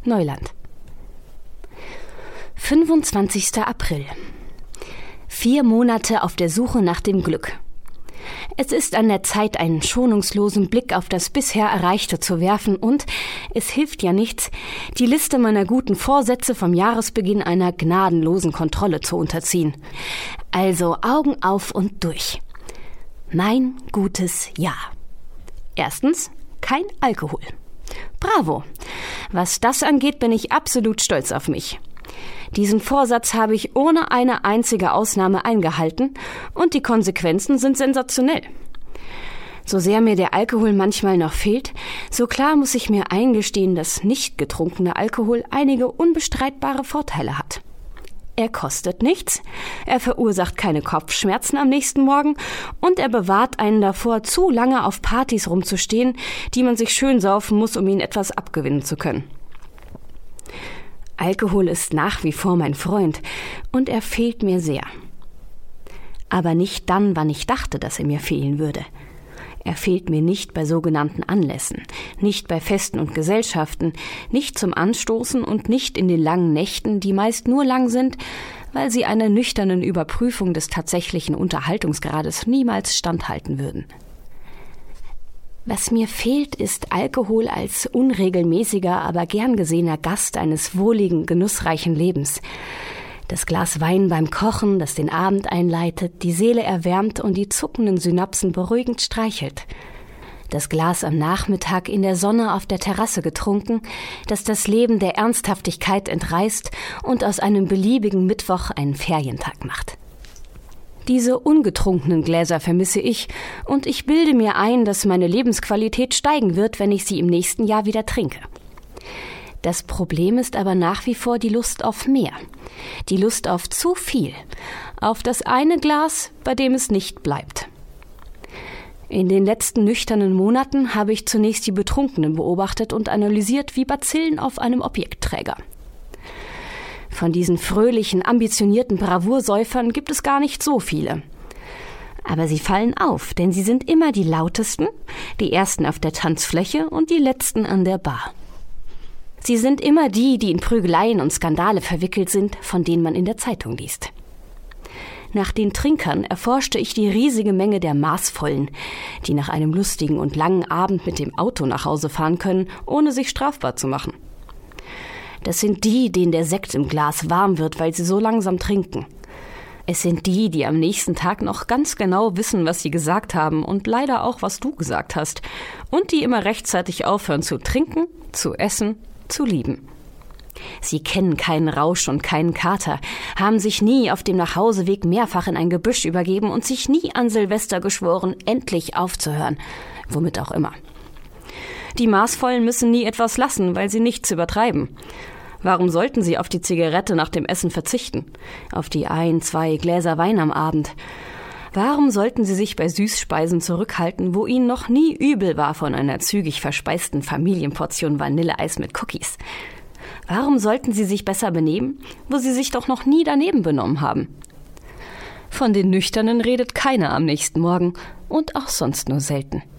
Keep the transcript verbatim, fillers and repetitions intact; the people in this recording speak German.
Neuland. fünfundzwanzigster April. Vier Monate auf der Suche nach dem Glück. Es ist an der Zeit, einen schonungslosen Blick auf das bisher Erreichte zu werfen und, es hilft ja nichts, die Liste meiner guten Vorsätze vom Jahresbeginn einer gnadenlosen Kontrolle zu unterziehen. Also Augen auf und durch. Mein gutes Jahr. Erstens, kein Alkohol. Bravo! Was das angeht, bin ich absolut stolz auf mich. Diesen Vorsatz habe ich ohne eine einzige Ausnahme eingehalten und die Konsequenzen sind sensationell. So sehr mir der Alkohol manchmal noch fehlt, so klar muss ich mir eingestehen, dass nicht getrunkener Alkohol einige unbestreitbare Vorteile hat. Er kostet nichts, er verursacht keine Kopfschmerzen am nächsten Morgen und er bewahrt einen davor, zu lange auf Partys rumzustehen, die man sich schön saufen muss, um ihn etwas abgewinnen zu können. Alkohol ist nach wie vor mein Freund und er fehlt mir sehr. Aber nicht dann, wann ich dachte, dass er mir fehlen würde. Er fehlt mir nicht bei sogenannten Anlässen, nicht bei Festen und Gesellschaften, nicht zum Anstoßen und nicht in den langen Nächten, die meist nur lang sind, weil sie einer nüchternen Überprüfung des tatsächlichen Unterhaltungsgrades niemals standhalten würden. Was mir fehlt, ist Alkohol als unregelmäßiger, aber gern gesehener Gast eines wohligen, genussreichen Lebens. Das Glas Wein beim Kochen, das den Abend einleitet, die Seele erwärmt und die zuckenden Synapsen beruhigend streichelt. Das Glas am Nachmittag in der Sonne auf der Terrasse getrunken, das das Leben der Ernsthaftigkeit entreißt und aus einem beliebigen Mittwoch einen Ferientag macht. Diese ungetrunkenen Gläser vermisse ich und ich bilde mir ein, dass meine Lebensqualität steigen wird, wenn ich sie im nächsten Jahr wieder trinke. Das Problem ist aber nach wie vor die Lust auf mehr. Die Lust auf zu viel. Auf das eine Glas, bei dem es nicht bleibt. In den letzten nüchternen Monaten habe ich zunächst die Betrunkenen beobachtet und analysiert wie Bazillen auf einem Objektträger. Von diesen fröhlichen, ambitionierten Bravoursäufern gibt es gar nicht so viele. Aber sie fallen auf, denn sie sind immer die lautesten, die ersten auf der Tanzfläche und die letzten an der Bar. Sie sind immer die, die in Prügeleien und Skandale verwickelt sind, von denen man in der Zeitung liest. Nach den Trinkern erforschte ich die riesige Menge der Maßvollen, die nach einem lustigen und langen Abend mit dem Auto nach Hause fahren können, ohne sich strafbar zu machen. Das sind die, denen der Sekt im Glas warm wird, weil sie so langsam trinken. Es sind die, die am nächsten Tag noch ganz genau wissen, was sie gesagt haben und leider auch, was du gesagt hast. Und die immer rechtzeitig aufhören zu trinken, zu essen, zu lieben. Sie kennen keinen Rausch und keinen Kater, haben sich nie auf dem Nachhauseweg mehrfach in ein Gebüsch übergeben und sich nie an Silvester geschworen, endlich aufzuhören, womit auch immer. Die Maßvollen müssen nie etwas lassen, weil sie nichts übertreiben. Warum sollten sie auf die Zigarette nach dem Essen verzichten? Auf die ein, zwei Gläser Wein am Abend? Warum sollten sie sich bei Süßspeisen zurückhalten, wo ihnen noch nie übel war von einer zügig verspeisten Familienportion Vanilleeis mit Cookies? Warum sollten sie sich besser benehmen, wo sie sich doch noch nie daneben benommen haben? Von den Nüchternen redet keiner am nächsten Morgen und auch sonst nur selten.